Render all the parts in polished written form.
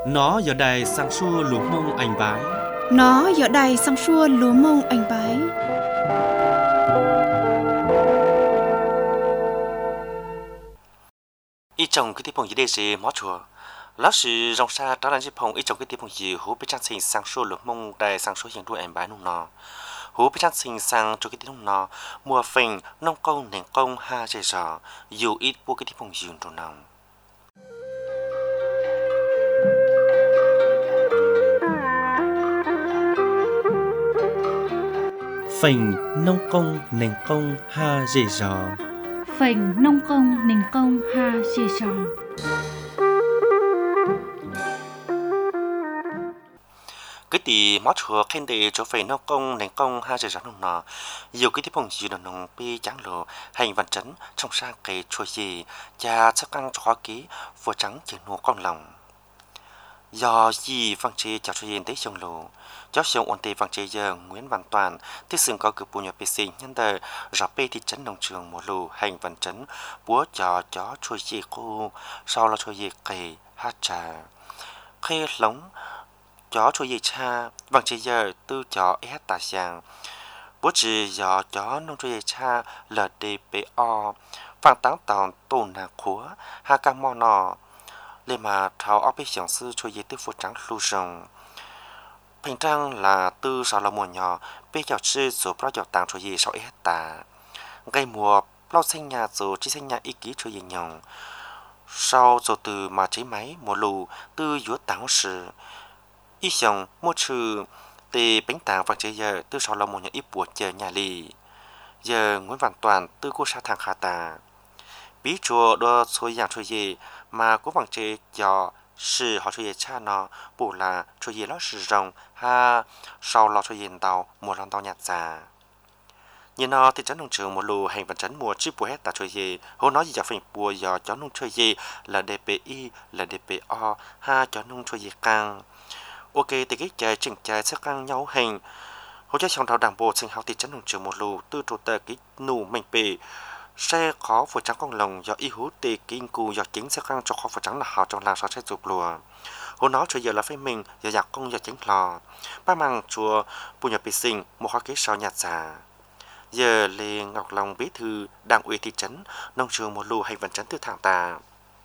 Nó giờ đây sang xua lúa mông anh bái. Nó giờ đây sang xua lúa mông anh bái. Ý chồng cái tiếp phong gì đây gì mót chùa. Lão sư rong xa trả lại tiếp phong ý chồng cái tiếp phong gì hú bị trang sinh sang xua lúa mông đại sang xua hiện đuôi anh bái nung nọ. Hú bị trang sinh sang cho cái tiếp nung nọ mùa phình nông công nền công ha dễ dò dù ít của cái tiếp phong gì trong nòng. Phình nông công nền công ha dễ dò. Phình nông công nền công ha dễ dò. Cái tí mót chùa khen đề cho phình nông công nền công ha dễ dò nung nọ dù cái tiếp phong gì nông nông bi trắng lộ hành văn chấn trong sang cái chùa gì cha chắc ăn cho ký vừa trắng chỉ nô con lòng. Do gì văn chế cho chuyện tới sông lộ giáo sư ổn định văn chế giờ Nguyễn Văn Toàn tiếp xưng có cử bùn nhập PC nhân đời rõ bê thị trấn nông trường một lù hành văn trấn búa cho chui gì cô sau là chui gì kề hát trà khi lống chó chui gì cha văn chế giờ tư chó hết tà giang búa chỉ do chó nông chui gì cha LDPO văn táng tòn tồn nà khúa ha cam mò nọ lê mà thảo áp bích giảng sư cho dễ tư phụ trắng lưu rồng. Bình trang là tư sau là mùa nhỏ, bế giáo sư dù bao giáo tàng cho dễ sau hết tà. Gây mùa, bao xanh nhà dù chỉ xanh nhà ý ký cho dễ nhồng. Sau dù từ mà chế máy mùa lù tư dũa táng sự. Ý dòng mùa trừ tì bánh tàng và chế giờ tư sau là mùa nhỏ ít buộc chờ nhà lì. Giờ Nguyễn Văn Toàn tư cô sa thang khá tà. Bí chùa đo xôi dạng cho dễ mà cố bằng chế cho sự họ cho dễ cha nó bù là cho dễ nó sự rộng ha sau lo cho dễ tàu mùa lòng tàu nhạt già. Nhìn nó thì chấn nông trường một lù hành vật chấn mùa chip bùa hết ta cho dễ hô nói gì cho phình bùa do chó nông cho dễ là DPI là DPO ha chó nông cho dễ căng. Ok thì cái chơi chỉnh chơi sẽ căng nhau hình hỗ trợ trong thảo đảng bộ sinh học thì chấn nông trường một lù tư trụ tờ cái nụ mạnh bể xe khó phụ trắng con lồng do y hú tì kinh cù do chính sẽ khăn cho khó phụ trắng là họ trong làng sao sẽ dục lùa hú nó cho giờ là phải mình giờ giặc công giờ chính lò ba mang chùa bùi nhập bị sinh một hoa kế sau nhạt già giờ lê ngọc long bí thư đảng ủy thị trấn nông trường một lù hành vận trấn từ thẳng tà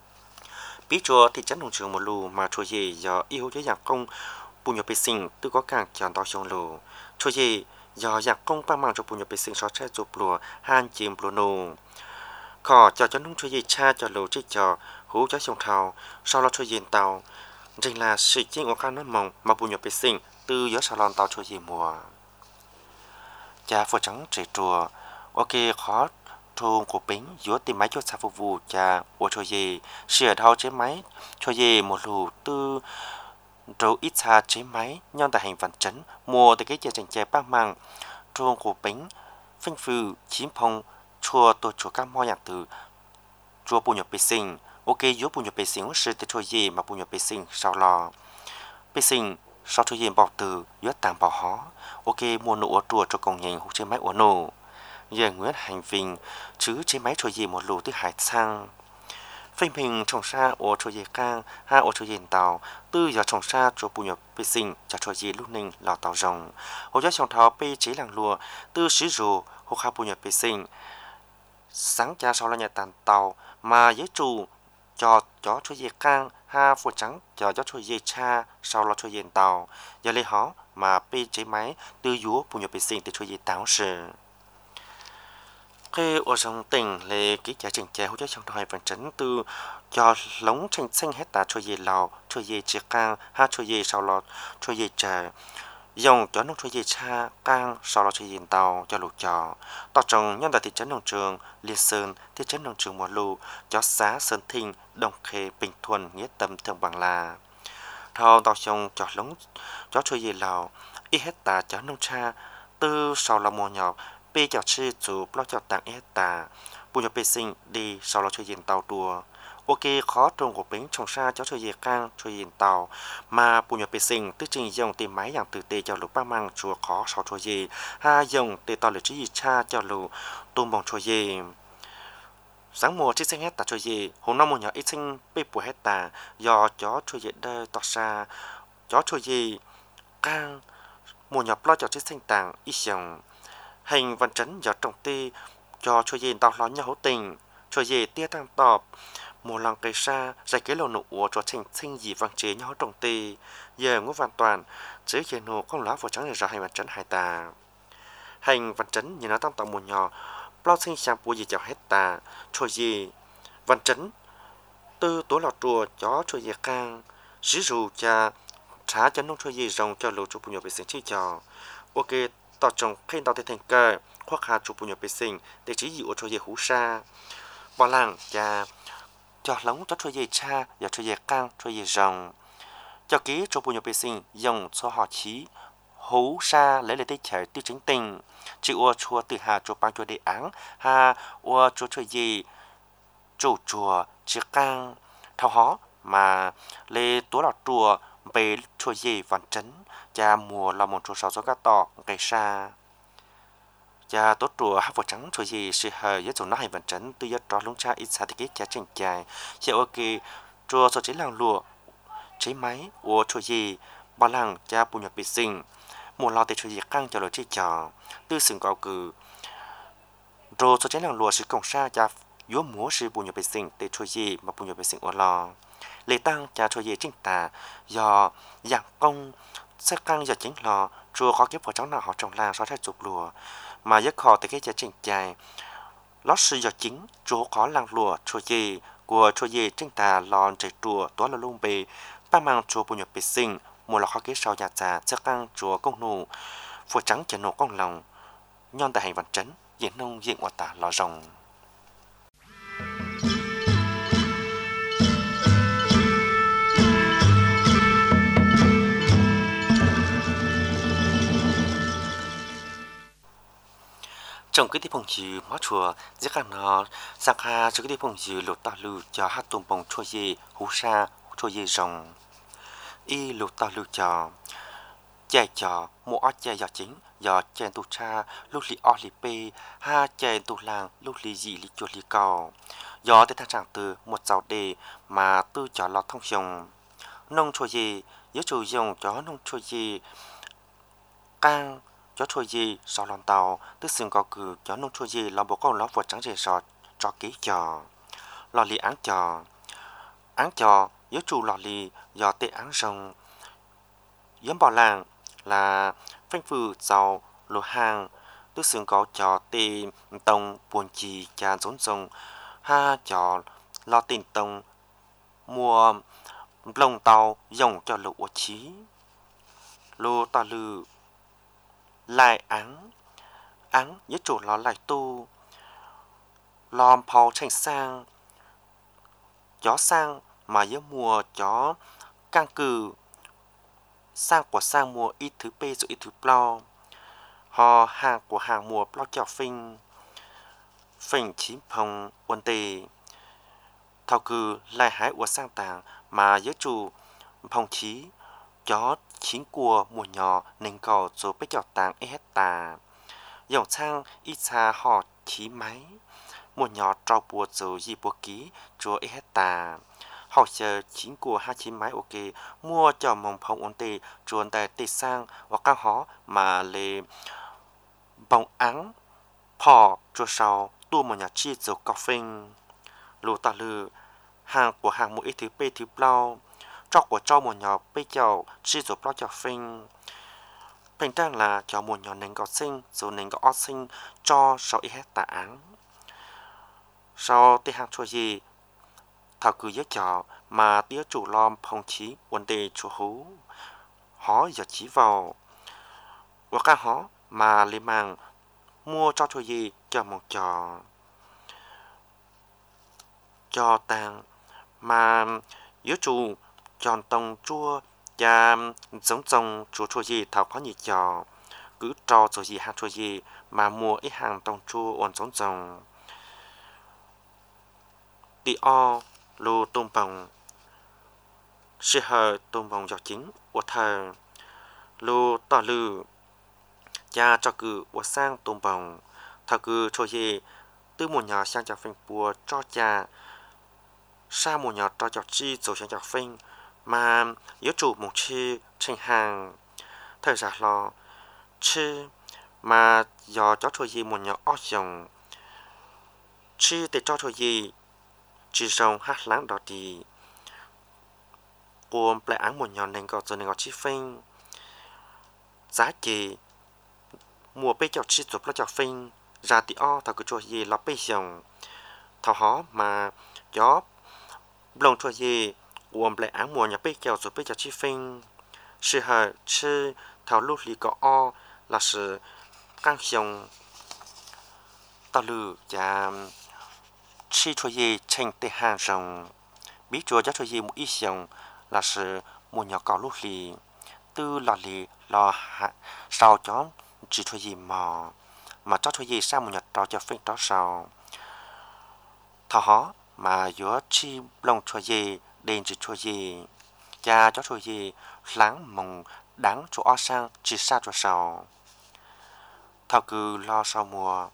bí chùa thị trấn nông trường một lù mà chùa gì do y hú giờ giặc công bùi nhập bị sinh từ có càng chọn tao xuống lù chùa gì do giặc công ba mang cho bùi nhập bị sinh sao sẽ dục lùa han chìm lùa nù khó cho nông chơi gì cha cho lỗ trích cho hú cho sông thao sau đó chơi diện tàu chính là sự chính của các nước mong mà bùn nhập bị sinh từ gió salon tàu chơi gì mùa cha phở trắng trẻ trùa ok khó thùng của bính giữa tìm máy cho xa phục vụ cha của chơi gì sửa thao chế máy chơi gì một lù tư râu ít xa chế máy nhon tại hành văn chấn mùa từ cái chè chành chè ba mang thùng của bính phanh phừ chím phong chùa tổ chùa các mò nhạc từ chùa bùn nhập bê sinh ok giữa bùn nhập bê sinh sẽ từ chùa gì mà bùn nhập bê sinh sau lò bê sinh sau chùa gì bảo từ giữa tàng bảo hó ok mua nụ chùa cho công nhân hút trên máy uốn nổ giờ Nguyễn hành vinh chứ trên máy chùa gì một lù từ hải sang phanh mình trồng xa ở chùa gì cang ha ở chùa gì tàu từ giờ trồng xa chùa bùn nhập bê sinh cho chùa gì lúc ninh lò tàu rồng hồ cho trồng thảo bê chế làng lùa từ sử dụng hồ kha bùn nhập bê sinh sáng cha sau là nhà tàn tàu mà giới chủ cho chó cho dê cang ha phụ trắng cho chó cho dê cha sau là cho dê tàu giờ lấy họ mà bê chế máy từ dúa bùn nhập bê sinh từ cho dê táo sự khi ở trong tỉnh là cái giá chỉnh chế hỗ trợ trong thời vận chấn từ cho lống tranh xanh hết ta cho dê lào cho dê chế cang ha cho dê sau là cho dê trà dòng cho nông cho dê cha cang sau đó cho dê tàu cho lục trò tọt trồng nhân tại thị trấn nông trường Liên Sơn thị trấn nông trường Mùa Lù cho xã Sơn Thinh Đồng Khê Bình Thuận Nghĩa Tâm Thượng Bằng là thao tọt trồng cho lống cho dê lào ít hết ta cho nông cha từ sau là mùa nhỏ bê cho sư chủ bao cho tặng hết ta bùn nhập bê sinh đi sau đó cho dê tàu đùa ok khó trông của bính trồng xa cho dê cang cho dê tàu mà bùn nhập bê sinh tức trình dòng tìm máy dạng từ tê cho lục ba mang chùa khó sau cho dê ha dòng tê tàu lửa trí cha cho lục tôm bóng cho dê sáng mùa chỉ sinh hết ta cho gì hôm nay mùa nhỏ ít sinh bị bùa hết ta do chó cho gì đời tọt xa chó cho gì càng mùa nhỏ lo cho chỉ sinh tàng ít dòng hành văn chấn do trồng ti cho gì tao lo nhau hữu tình cho gì tia tăng tọp mùa lòng cây xa giải cái lầu nụ cho thành sinh gì vàng chế nhau trồng ti giờ ngũ hoàn toàn chỉ giờ nụ con lá vừa trắng này ra hành văn chấn hai ta hành văn chấn như nó tăng tọp mùa nhỏ lo sinh sang bùa gì chào hết ta cho gì văn chấn từ tối lọt chùa chó cho gì càng sử dụng cha trả cho nông cho gì rồng cho lũ chụp nhiều vệ sinh chi cho ok tao trồng khi tao thấy thành cơ khoác hà chụp nhiều vệ sinh để chỉ dụ cho gì hú sa bỏ làng cha cho lóng cho gì cha và cho gì càng cho gì rồng cho ký chụp nhiều vệ sinh dùng cho họ chí hú sa lấy lại chạy tiêu chính tình chỉ ua chùa từ hà chụp bằng chùa đề án hà ua chùa cho gì chủ chùa chỉ càng thao hó mà lê túa lọt chùa về chùa gì văn chấn cha mùa là một chùa sáu gió cá tọ cây sa cha tốt chùa hát vợ trắng chùa gì sự hờ với chùa nó hay văn chấn từ giấc đó lúng cha ít xa thì cái cha chỉnh dài sẽ ok chùa số chế làng lụa chế máy của chùa gì bao làng cha bùn nhập bị sinh mùa lo thì chùa gì căng cho lời chơi trò tư sừng cao cử rồi số chế làng lụa sự cổng sa cha vua múa sự bùn nhập bị sinh để chùa gì mà bùn nhập bị sinh ở lo lễ tang cha chùa gì chính tà do giảng công sẽ căng do chính lò chùa có kiếp của cháu nào họ trồng làng so với chụp lùa mà giấc họ từ cái cha chỉnh dài lót sự do chính chùa có làng lùa chùa gì của chùa gì chính tà lòn chạy chùa tối là luôn bề ba mang chùa bùn nhập bị sinh mùa là khó kiếp sau nhà già sẽ căng chùa công nụ phù trắng chở nổ con lòng nhon tại hành văn chấn diễn nông diện quả tả lò rồng trong cái phong trì mót chùa rất là nó sang ha cho cái phong trì lụt ta lư cho hát tôm bông chua gì hú sa chua gì rồng y lụt ta lư cho chạy cho mua ót chạy giờ chính giờ chạy tu cha lúc li ót li pe ha chạy tu làng lúc li gì li chuột li cầu giờ tới thang trạng từ một giàu đề mà tư cho lọt thông dùng nông chua gì nhớ chủ dùng cho nông chua gì càng cho chua gì sau lon tàu tức sừng có cử cho nông chua gì làm bộ con lót vượt trắng rề sọt cho kỹ trò lò lì áng trò nhớ chủ lò lì do tệ áng rồng yếm bỏ làng là phanh phừ giàu lô hàng tức sừng có trò tê tông buồn trì cha rốn rồng ha trò lo tiền tông mua lồng tàu dùng cho lũ trí lô ta lư lại áng nhớ chủ nó lại tu lòm phao tranh sang chó sang mà nhớ mùa chó càng cử sang của sang mùa ít thứ p rồi ít thứ plo họ hàng của hàng mùa plo chảo phình chín phong quân tề thao cử lại hái của sang tàng mà nhớ chủ phong chí chó chính của mùa nhỏ nên cầu rồi biết chọt tàng hết tà dòng sang ít xa họ khí máy mùa nhỏ trao bùa rồi gì bùa ký rồi hết tà họ chờ chính của hai chín máy ok mua cho mong phong ổn tề chuồn tại tề sang hoặc các họ mà lề bóng áng phò cho sau tua một nhà chi rồi cà phê lô ta lư hàng của hàng mỗi thứ p thứ bao cho của cho một nhỏ bây giờ chỉ rồi bao giờ phình bình trang là cho một nhỏ nền có sinh rồi nền có ót sinh cho sau ít hết tà án sau tê hàng cho gì thảo cứ giết cho mà tía chủ lom phong chí vấn đề chủ hú họ giờ chỉ vào và các họ mà lấy mang mua cho gì cho một cho tàng mà yếu chủ chọn tông chua và giống trồng chua gì thảo có nhiều trò cứ cho gì hàng chua gì mà mua ít hàng tông chua ổn giống trồng đi o lô tôm bồng sẽ hờ tôm bồng giọt chính của thờ lô tỏ lư cha cho cử của sang tôm bồng thảo cử chua gì từ một nhà sang chào phim bùa cho cha sa một nhà cho chào chi rồi sang chào phim mà yếu chủ một chi trình hàng thời gian lo chi mà do cho thôi gì một nhà ở dòng chi để cho thôi gì chỉ dòng hát láng đó thì gồm lại án một nhà nên có rồi nên có chi phim giá trị mùa bây giờ chi chụp là chào phim ra thì thằng cứ cho gì là bây giờ thằng họ mà gió lòng cho gì gồm lại án mùa nhà bây giờ rồi bây giờ chi phim sự hở chứ thảo lúc lý có là sự căng xong tao lử và chi cho gì thành tệ hàng rồng biết cho cho gì một ít xong là sự một nhà cao lúc lý từ là lý là sao chó chỉ cho gì mà cho gì sao một nhà tao cho phim đó sao thảo họ mà giữa chi lòng cho gì đền chỉ cho gì cha cho gì láng mong đáng cho sang chỉ xa cho sao thảo cứ lo sau mùa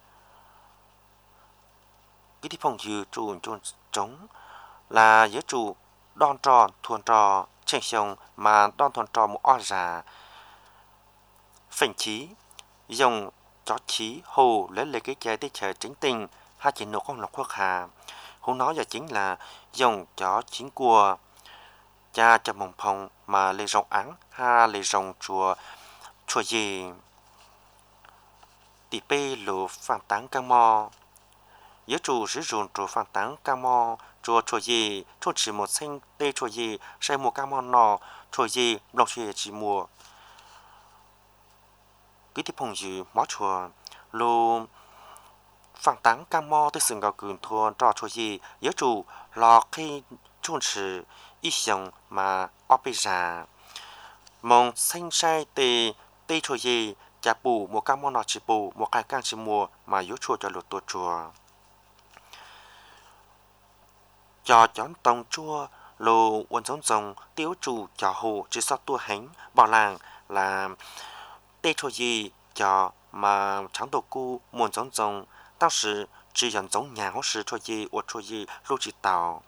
cáiที่phong dư trụ trống là giữa trụ đòn tròn thuần trò trên sông mà đòn thuần trò một già phèn chí dùng chó chí hồ lấy cái trái để chờ chính tình hai chỉ nổ con lọc quốc hà hú nói giờ chính là dùng chó chính cua cha cho mông phong mà lấy rồng án ha lấy rồng chùa gì tỷ bê lù phản tán cam mò nhớ chủ sử dụng chùa phản tán cam mò chùa gì chùa chỉ một sinh tê chùa gì xây một cam mò nọ chùa gì lộc chùa chỉ mùa cái tiếp phong gì mó chùa lù phản tán cam mò tới sừng gạo cừn thua trò chùa gì nhớ chủ lò khi chùa chỉ ít xong mà ở bây giờ mong sinh sai tê chùa gì chả bù một cam mò nọ chỉ bù một cái càng chỉ mùa mà yếu chùa cho lụt tua chùa cho chón tông chua lô uốn giống rồng tiêu chủ cho hồ chỉ sau tua hánh bảo làng là tê chùa gì cho mà trắng tổ cu muốn giống rồng当时只人giống nhà hỗ sự chùa gì uốn chùa gì lô chỉ tàu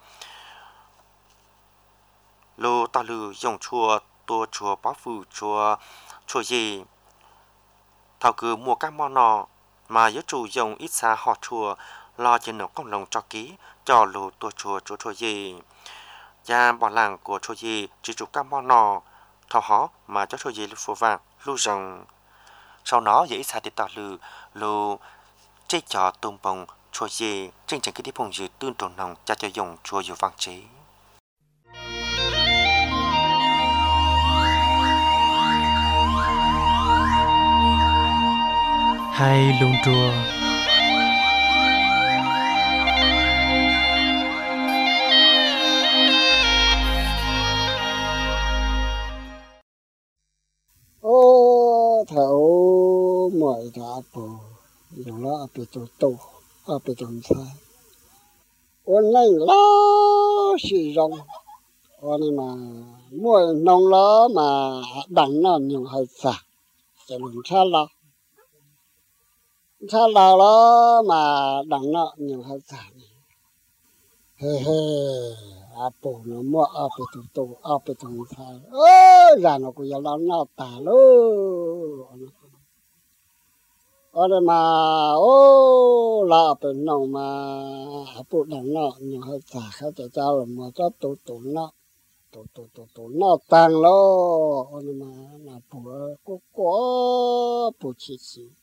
lô tàu lư dùng chùa tua chùa bảo phủ chùa gì thảo cứ mua các món nọ mà yếu chủ dùng ít xa họ chùa lo trên nổ công lồng cho ký cho lô tua chùa gì và bỏ làng của chùa gì chỉ chụp các món nọ thảo họ mà cho chùa gì phù vàng lưu rồng sau đó dễ xa thì tạo lô chế cho tôm bông chùa gì trên cái tiếp phong dự tương trộn nồng cho dùng chùa dự vàng chế hai lung chùa ô thấu mọi đã bù dùng nó bị tổ bị tồn sai ôn này lo sử dụng ôn này mà mỗi nông lo mà đặng nó nhiều hơi xa sẽ làm sao đó mà đặng nó nhiều hơi xa he bù nó mua bị tồn sai ra nó cũng giờ nó tả luôn ở mà là bên nào mà bù đằng nọ nhiều hơn cả các cháu là mà cho tụ nó tăng lo ở mà là bù có bù chỉ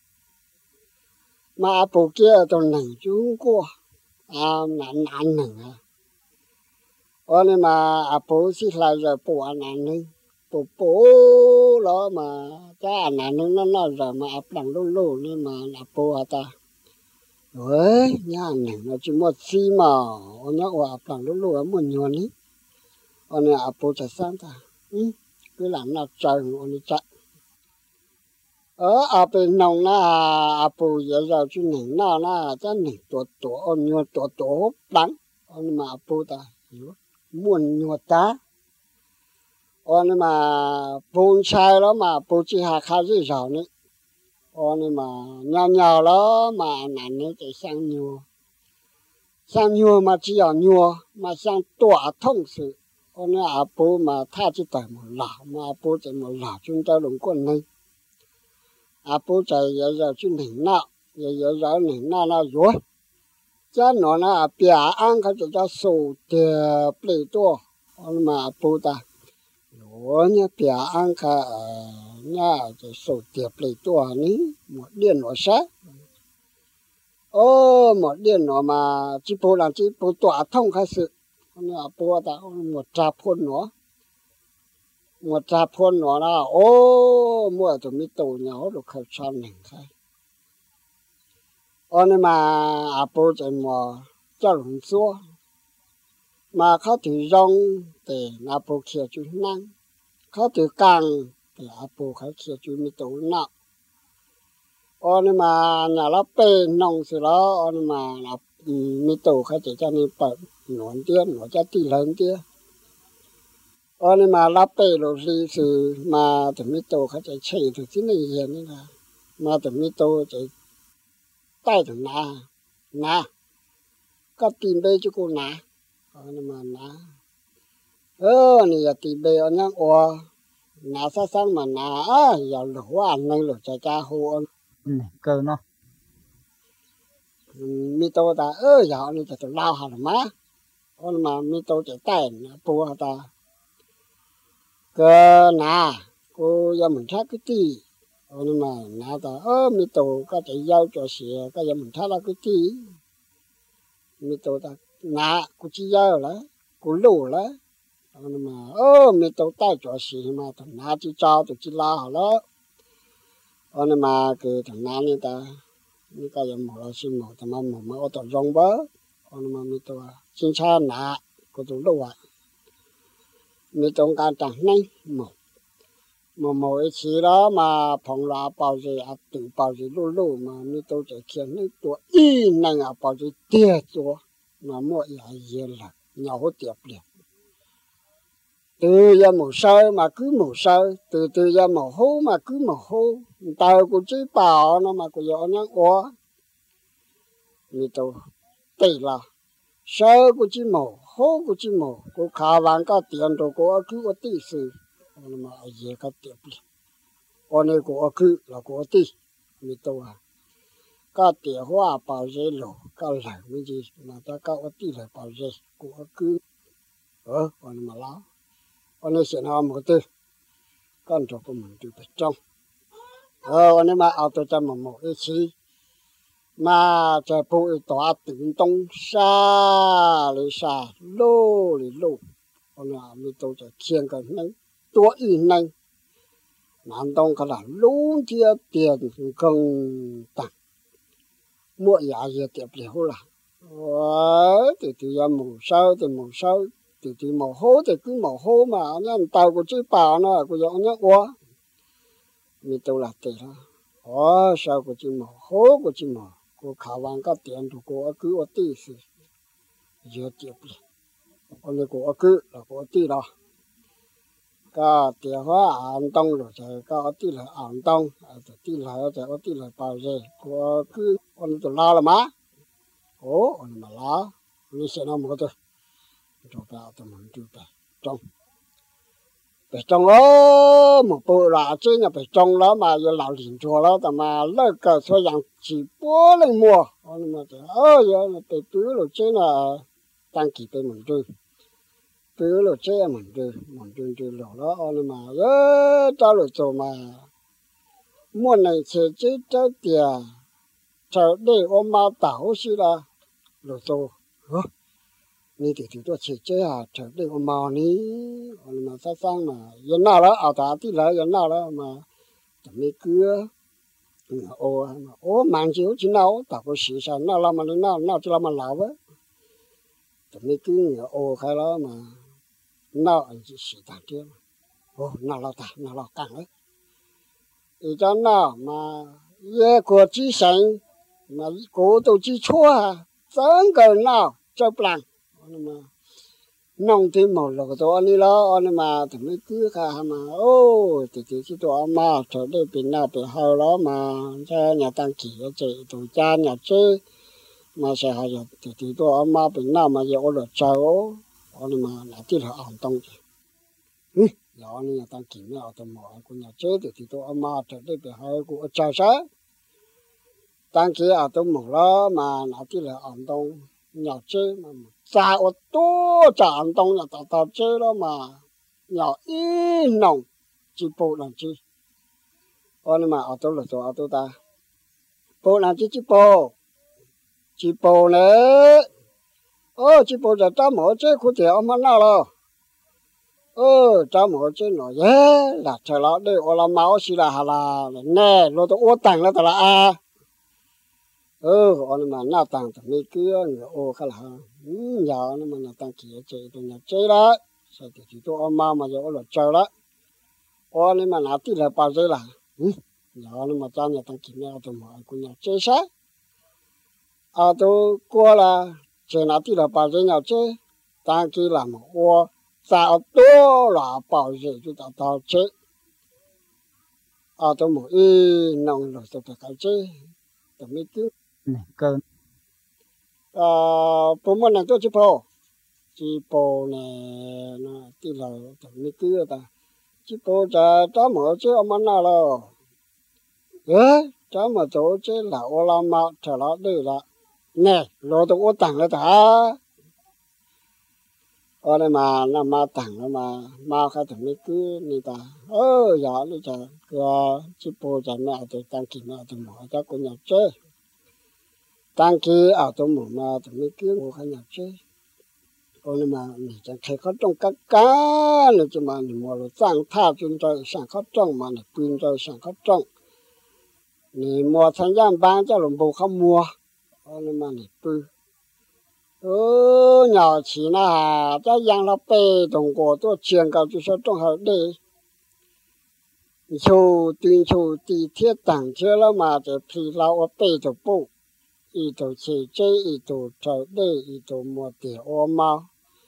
mà bù kia trong nằng chúng qua nạn nằng ở mà bù chỉ là rồi bù nạn nằng bố đó mà cha nạn nó rồi mà áp đằng lú nên mà là bố ta rồi nhà này nó chỉ một xí mà nó áp đằng lú ở một nhon ấy này áp bố cha sang ta cái làm nó trời nó chạy ở bên nông na áp bố giờ giờ chú này nó cha này tổ nhon tổ đắng mà áp bố ta hiểu muốn nhon ta mà bún sai đó mà bún chỉ hạ khá gì rồi nữa nên mà nhau đó mà nản nó chạy sang nhua mà chỉ ở nhua mà sang tỏa thông sự nên bố mà tha chỉ tỏi một lão mà bố chạy một lão chúng ta đúng quân này bố chạy giờ chuyên hình nào giờ hình nào rồi cha nó bia ăn cái cho sầu tiệp lấy to nên mà bố ta rồi nhá bia ăn cái nhá cái sầu tiệp lấy to ní một điên nó sát một điên nó mà chỉ bố tỏa thông cái sự nên bố ta một trà phun nó là mua tụi mi tàu nhau được khởi sản nền khai nên mà bố chạy mò cho lùng xua màเขาถือรองแต่bố kia chú năngเขาถือcàngแต่bốเขาkia chú mi tàu nọ nên mà nhà nó bê nông sự đó nên mà mi tàuเขาchỉ cho mi bận nón tiếc nó cho tì lớn tiếc nên mà lắp bê rồi gì sự mà tụi mi tàuเขาchỉ chơi từ cái này hiện nữa là mà tụi mi tàu chỉ tay tụi na có tìm bê cho cô na nên mà na này là tìm bê anh nhá na sang mà na giờ lỗ anh này lỗ cha hồ cơ nó mi tàu ta giờ này tụi lao hả má nên mà mi tàu chỉ tay bùa ta cơ na cô giờ mình thắt cái tí nên mà na ta mi tàu có chạy giao cho xìa cái giờ mình thắt là cái tí mi tàu ta na cô chỉ giao là cô lù là nên mà mi tàu tay cho xìa mà thằng na chỉ cho tụi chỉ la hả đó nên mà cái thằng na này ta như cái giờ một là xin một thằng mà ở tàu rong bớ nên mà mi tàu xin cha na cô tụi lù à mi tàu can chẳng này một cái gì đó mà phòng là bảo gì tự bảo gì lù mà mi tàu chỉ khiến cái tuổi y này bảo gì tiệt rồi mà mỗi ngày là nhau tiệp liền từ giờ một sơ mà cứ một sơ từ giờ một hố mà cứ một hố tàu của chỉ bảo nó mà của giờ nhá quá mi tàu tệ là sơ của chỉ một hố của chỉ một của khá vàng cả tiền rồi của cứ có tỷ sự mà giờ cả tiệp liền con này của cứ là của tỷ mi tàu cả tiền hoa bảo gì lỗ cả lại cái gì mà ta cả tỷ là bảo gì của cứ con mà lá con này sẽ làm một thứ con cho của mình từ bên trong con này mà ao tôi cho một cái gì mà cho phụ tỏa tự tông xa lô con nào mình tôi cho khiêng cái này tuổi in này nam đông cái là luôn chia tiền cần tặng mua giá gì tiệp liễu là từ giờ mùa sau từ màu hố thì cứ màu hố mà anh tàu của chứ bảo nó của dọn nhá quá mình tôi là tiền đó sao của chứ màu hố của chứ màu của khả vàng các tiền của cứ ở tí gì giờ tiệp liễu con này của cứ là của tí đó cả tiền hóa an đông rồi chạy cả tí là an đông tí là chạy tí là bao giờ của cứ con tôi la là má con mà la nó sẽ làm một cái cho ta tụi mình chú phải trong đó một bộ là trên là phải trong đó mà giờ lão liền chùa đó tao mà lấy cái số dạng chỉ bố lên mua còn mà giờ là phải cứ rồi trên là tăng kỳ bên mình chơi cứ rồi trên mình chơi đó nhưng mà tao rồi cho mà mua này sẽ chế cho tiền chờ để ôm bao tảo xí là rồi choนี่ติดตัวเชื่อเจ้าเธอได้ออกมานี่มาสร้างมายันหน้าแล้วเอาตาที่แล้วยันหน้าแล้วมาจะไม่เกลือมันจิ๋วชิ้นเอาแต่ก็สีสันหน้าเรามันหน้าที่เรามันเหลาเว้ยจะไม่เกลือใครแล้วมาหน้าอันที่สีต่างเดียวหน้าเรากังเลยอีจ้าหน้ามาเย่กวดจีสังมากูตัวจีชั่วสังเกินหน้าเจ้าปลังmà nông thì một lỗ tổ anh lo anh mà thì mới cứ cả mà ô thì cái tổ mà trở đây bên nào bên hậu đó mà cha nhà tăng kỹ chị tổ cha nhà chơi mà sẽ hay thì tổ mà bên nào mà giờ ở cháu anh mà là tí là an tâm đó anh nhà tăng kỹ mà ở tầm mỏ của nhà chơi thì tổ mà trở đây bên hậu của cháu sao tăng kỹ ở tầm mỏ đó mà là tí là an tâm nhà chơi mà cha ở to chạm đông là tao chơi đó mà nhỏ ít nồng chỉ bộ làm chi ôn mà ở đâu là chỗ ở đâu ta bộ làm chi chỉ bộ nữa chỉ bộ là cha mở chơi khu thể ông ăn nào rồi cha mở chơi nói là chờ nó đây ở làm máu xí là hà là nè rồi tôi uống tàng là tao là ôn mà nào tàng thì mấy cứ người ô khá là giờ nó mà là tăng kia chơi tôi nhà chơi đó sao thì chỉ tôi ông mà giờ ở chơi đó ôn mà nào tí là bao giờ là giờ nó mà cha nhà tăng kia nhau tôi mọi của nhà chơi sao tôi qua là chơi nào tí là bao giờ nhà chơi tăng kia làm ô sao to là bao giờ chúng ta tao chơi tôi một nông rồi tôi phải chơi tôi mấy cứ cơn bố mẹ này tôi chỉ bố này nó tí là thằng mấy cứ ta chỉ bố cha mở chứ ông ăn nào rồi cha mở chỗ chứ là ô làm mà trở lại đây là nè rồi tôi ô tặng rồi ta ở đây mà nó mà tặng mà khai thằng mấy cứ này ta giờ này cha chỉ bố cha mẹ tôi tăng kỹ mẹ tôi mở cho cô nhà chơi tăng kia ở trong mồm mà thì mới cứ ngồi khai nhặt chơi, còn mà mình chẳng thấy có trong các cá này chứ mà mình mua rồi sang thao chuyên chơi sang khó trong mà này pin chơi sang khó trong, mình mua thời gian bán cho lòng bù không mua, còn mà này pin, nhỏ chỉ là cho giang nó bê đồng cổ tôi truyền cao cho số trong hợp đi, châu tuyên châu tì thiết tảng chưa là mà để phi lao ở bê đồng bộ. ý đồ chỉ chơi ý đồ chơi đây ý đồ mua tiền ô mau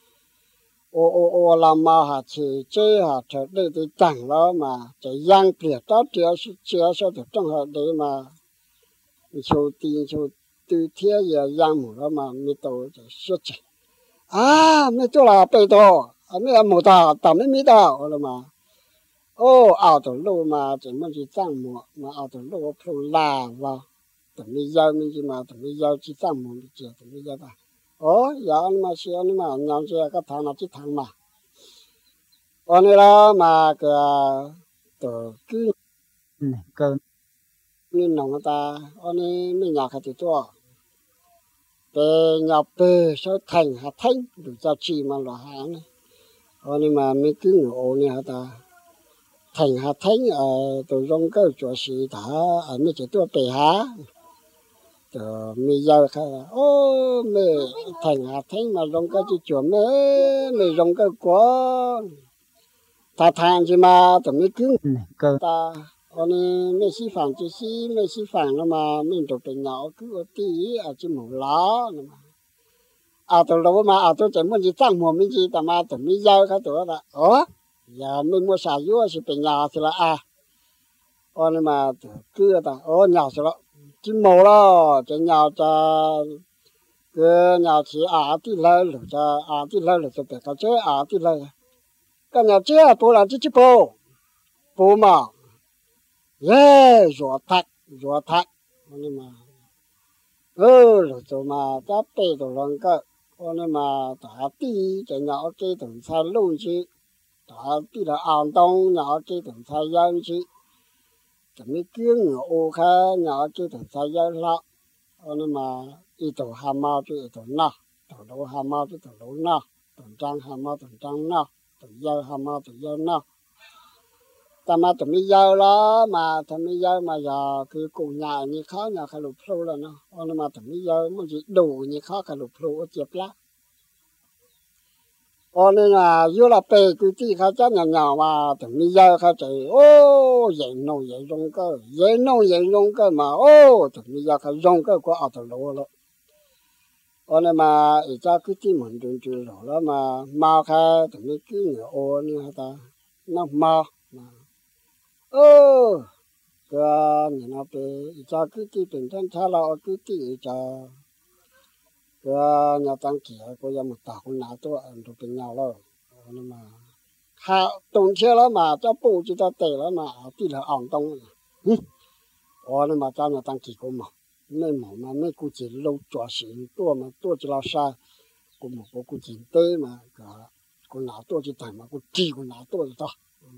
ô làm mau hả chỉ chơi hả chơi đây thì chẳng đó mà chỉ giang tiền đó chưa sao được trong họ đấy mà số tiền số từ thế giờ giang một đó mà mấy tổ chỉ xuất chạy mấy tổ là bê tổ mấy em một tàu tàu mấy tàu rồi mà ảo tổ lô mà chỉ muốn chỉ giang một mà ảo tổ lô phụ là vào tụi mình giao mình chỉ mà tụi mình giao chỉ tăng một chuyện tụi mình giao ta giờ anh mà xưa anh mà nhau chơi cái thằng nào chỉ thằng mà anh là mà cái tổ cứ cơn nên nông ta anh mình nhà cáiตัวvề nhà về sau thành hạt thành được giao chỉ mà là hàng này anh mà mình cứ ngồi này hả ta thành hạt thành tổ rong cái chỗ gì ta anh mới chỉตัวvề hả mi giờ khai mi thành hạt thành mà rong cái chỗ mi rong cái quá ta thành gì mà tụi mi cứ ta anh mi xí phẳng chỉ xí mi xí phẳng nó mà mình tụi bên nhỏ cứ tí chỉ một lá tụi đâu mà tụi chỉ muốn gì tăng mua mình gì ta mà tụi mi giờ khai tụi đó giờ mình mua xả dứa thì bên nhà thì là anh mà cứ ta nhà thì là chỉ mồ đó chỉ nhà cho cái nhà chỉ tí lơ rồi cho tí lơ rồi cho cái chế tí lơ cái nhà chế bố làm chỉ bố mà rửa thạch nhưng mà rồi cho mà ta bê đồ lần cái nhưng mà ta tí chỉ nhà cái từng sai luôn chứ ta tí là an đông nhà cái từng sai dân chứ mình cứ ngồi ô kha nhỏ chứ thằng sai giới lạ, nên mà ít tổ ham mau chứ ít tổ na, tổ đấu ham mau chứ tổ đấu na, tổ trang ham mau tổ trang na, tổ giới ham mau tổ giới na. Ta mà tổ mi giới đó mà tổ mi giới mà giờ cứ cùng nhà như khó nhà khai lục plu là nó, nên mà tổ mi giới muốn chỉ đủ như khó khai lục plu ở chép lá. Nên là dưới là bề cứ tí khá chắc nhỏ mà thằng mi giờ khá chạy dậy nông dậy rong cơ mà thằng mi giờ khá rong cơ của thằng lỗ Ôn mà ở cha cứ chỉ muốn đường chữ lỗ đó mà mau khai thì mới cứ ngựa ô như ta nó mau mà cái nhà nó về cha cứ chỉ bình thường cha lo cứ chỉ cha cái nhà tăng kia có nhà một tàu con nào tôi ăn được bên nhau rồi ôn mà ha tông xe đó mà cha bố chỉ ta tệ đó mà chỉ là ăn tông ôn mà cha nhà tăng kia có mà nên mà nên cô chỉ lâu trò chuyện tôi chỉ lo sai cô một cô chỉ tới mà cả cô nào tôi chỉ thành mà cô chỉ cô nào tôi thôi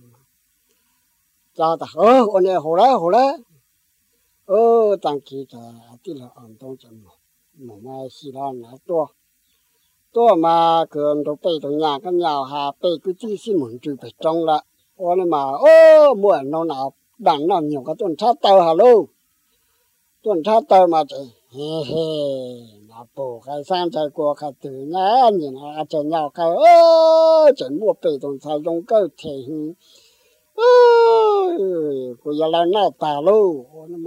cha ta ôn này hồ đấy tăng kỳ ta tí là ăn đông chân mà mai xí ra nào tôi mà cường đồ bê đồ nhà cái nhà hà bê cứ chỉ xin muốn chịu phải trong là ôn mà mua nó nào đàn nào nhiều cái tuần sát tàu hà lô tuần sát tàu mà chị mà bố cái sang trái của cái từ nhá nhìn à chơi nhau cái chỉ mua bê tuần sai dùng cái thể cô giờ là nó tà lô mà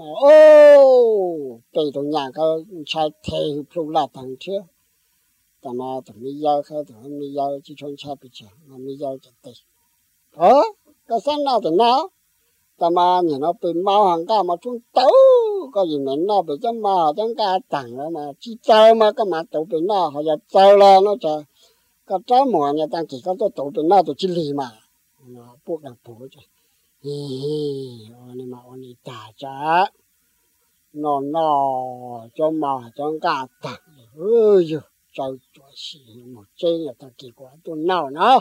bê tuần nhà cái sai thể phụ là thằng chưaแต่มาถึงมียาวเขาถึงมียาวที่ชนชาติเฉยมันมียาวจะติดก็สั้นน่าแต่น้าแต่มาเนี่ยเราเป็นมาหังก้ามาทุ่งเต้าก็อย่างนั้นเราไปจะมาจังกาต่างแล้วมาที่เจอมาก็มาตัวเป็นหน้าเขาจะเจอแล้วเนาะจะก็เจ้าหมอเนี่ยตั้งกี่เขาตัวเป็นหน้าตัวจิลีมาพวกดังผู้จะอันนี้มาอันนี้ตาจ้านอจะมาจังกาต่างcho xí một chơi là ta kỳ quá tôi nào nó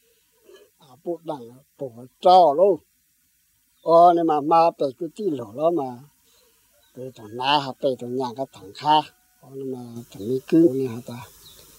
bộ đằng bộ trò luôn nên mà về cái tí lỗ đó mà cái thằng na học về thằng nhà cái thằng kha nên mà thằng mi cứ như hả ta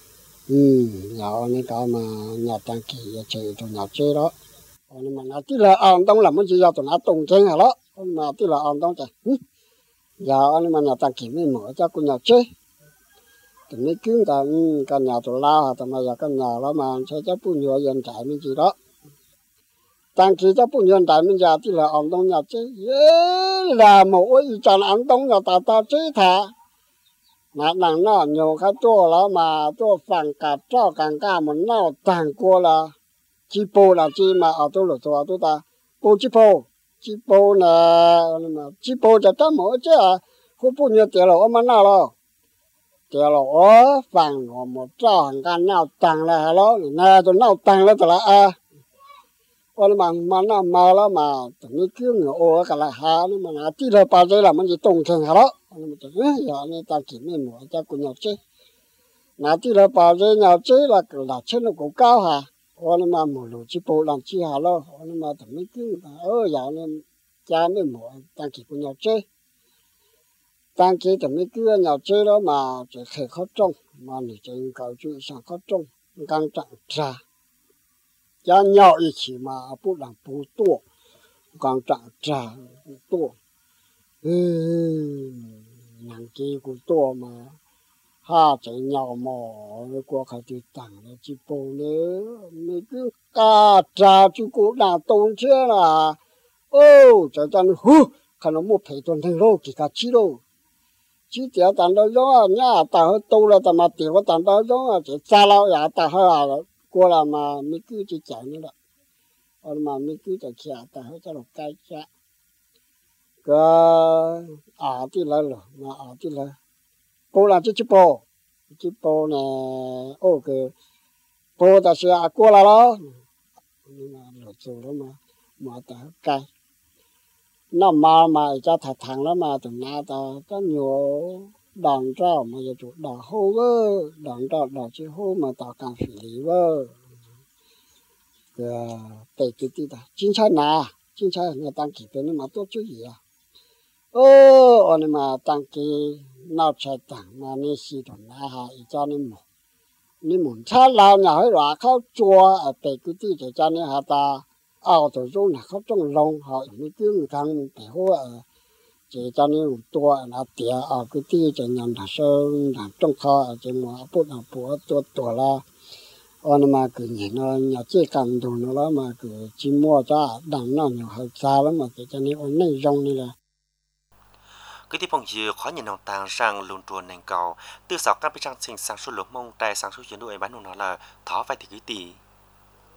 nhỏ nên có mà nhà tăng kỳ chơi thằng nhà chơi đó nên mà nó tí là ăn đông làm cái gì do thằng nó tung chơi hả đó mà tí là ăn đông trời giờ nên mà nhà tăng kỳ mới mở cho con nhà chơi thì mấy cứ cả nhà tụi lao thì mà giờ cả nhà đó mà sẽ chấp bún nhựa dân trại mình gì đó tăng khi chấp bún dân trại mình giờ thì là ăn đông nhà chứ là mỗi trận ăn đông nhà ta chứ thà mà nàng nó nhiều cái chỗ đó mà chỗ phẳng cả trao càng cả một nào tàng qua là chi bồ là chi mà ở chỗ lỗ tôi ta bồ chi bồ nè mà chi bồจะต้องmỗi chứ khu bún nhựa tiền lỗ mà nào đâu cái lỗ phẳng một trò hàng can nào tăng là đó nè tôi nào tăng là là còn mà nó mà là mà như cứ ngựa ô cả là hà nhưng mà chỉ là bao giờ là mình chỉ tung thằng hà đó mình chỉ giờ này ta chỉ nên mua cho con nhau chứ nãy chỉ là bao giờ nhau chứ là trên nó cũng cao hà còn mà một lũ chỉ bộ làm chi hà đó còn mà như cứ giờ nên cha mới mua ta chỉ con nhau chứ tăng kỳ thì mấy cứ nhà chơi đó mà chỉ khởi khó trông mà để cho cầu chú sang khó trông càng trọng ra cha nhỏ ý chỉ mà bố làm bố tua càng trọng ra tua nàng kia của tua mà ha chạy nhỏ mò qua khai tiêu tặng là chỉ bố nữa mấy cứ cả ra chú cũng làm tôn chưa là trời cha nó khả năng một phải tuần thành lô chỉ cả chi đâu chỉ tiểu tàn đó giống nhá tàn hơi tu là tàn mà tiểu có tàn đó giống chỉ xa lâu ya tàn hơi qua là mà mấy cứ chỉ chạy nữa đó còn mà mấy cứ chạy chạy tàn hơi cho nó cay chạy cái thì là mà thì là bố là chỉ bố này cái bố ta sẽ qua là đó nhưng mà lột rồi đó mà tàn hơi cay nó mà cho thật thằng đó mà tụi na ta nhiều đòn trao mà giờ chủ đòn hô đòn trao đòn chứ hô mà tao càng xử lý cái tí ta chính xác người tăng kỳ bên mà tốt chứ gì anh mà tăng kỳ nào chạy tặng mà nên xí tụi na cho nên muốn cha lao nhà hơi rõ khâu chùa ở cái tí để cho nên ta tôi dùng là không trong lòng họ mới cứ người thằng để hô chỉ cho nên tua là tiệt cái tí cho nhận là sơn là trong kho chỉ mà bút là tua là anh mà cứ nhìn nó nhà chơi cầm đồ nó mà cứ chỉ mua cho đằng nó nhiều hơi xa lắm mà cho nên anh này rong này là cái tiếp phong dư khó nhìn nông tàng sang luôn tuần nền cầu từ sáu các bên trang trình sang số lúa mông tại sang số chuyển đổi bán nông nó là thó vài thì cái tỷ